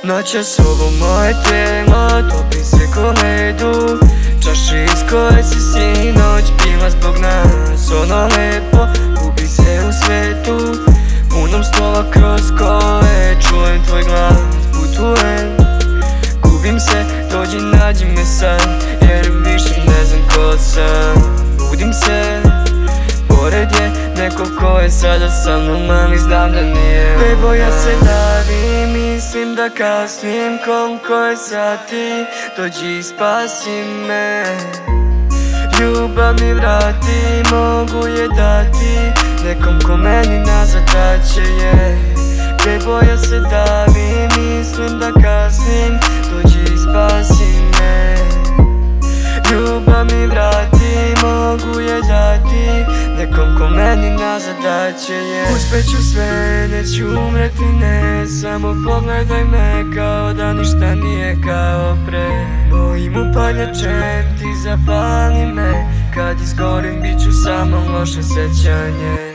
Noćas ovo moje telo topi se ko ledu. Čaše iz koje si sinoć pila zbog nas. Ono lepo gubi se u svetu, punom stola kroz koje čujem tvoj glas. Putujem, gubim se, dođi nađi me sad, jer više ne znam ko sam. Budim se, pored je neko ko je sada sa mnom, ali znam da nije. Bebo, ja se davim, mislim da kasnim. Koliko je sati, dođi spasi me. Ljubav mi vrati, mogu je dati nekom ko meni nazad daće je. Bebo, ja se davim, mislim da kasnim, dođi spasi me. Ljubav mi vrati, mogu je dati nekom ko meni nazad daće je. Uspeću sve, neću umreti, ne, samo pogledaj me kao da ništa nije kao pre. Mojim upaljačem ti zapali me, kad izgorim bit ću samo loše sećanje.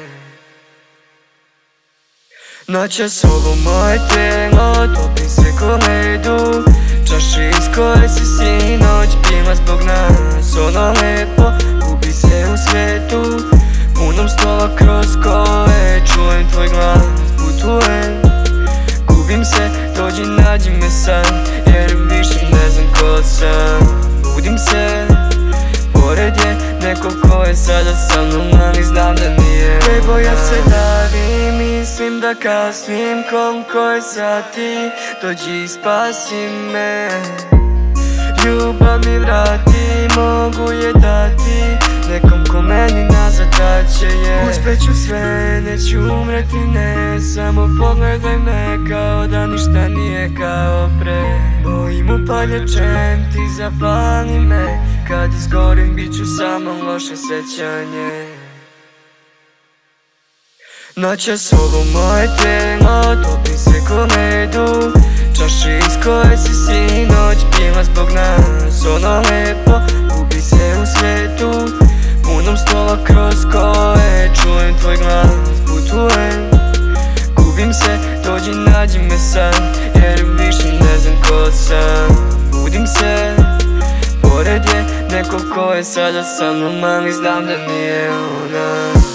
Noćas ovo moje telo topi se ko ledu. Čaše iz koje si sinoć pila zbog nas. Ono lepo gubi se u svetu, punom stola kroz koje čujem tvoj glas. Putujem, gubim se, dođi nađi me sad, jer više ne znam ko sam. Budim se, pored je neko ko je sada sa mnom, ali znam da nije. Bebo, ja se davim, mislim da kasnim. Koliko je sati, dođi spasi me. Ljubav mi vrati, mogu je dati nekom ko meni nazad daće je. Uspeću sve, neću umreti, ne, samo pogledaj me kao da ništa nije kao pre. Mojim upaljačem ti zapali me, kad izgorim bit ću samo loše sećanje. Noćas ovo moje telo topi se ko ledu. Čaše iz koje si sinoć pila zbog nas. Ono lepo gubi se u svetu, punom stola kroz koje čujem tvoj glas. Putujem, gubim se, dođi nađi me sad, jer više ne znam ko sam. Budim se, pored je neko ko je sada sa mnom, ali znam da nije ona.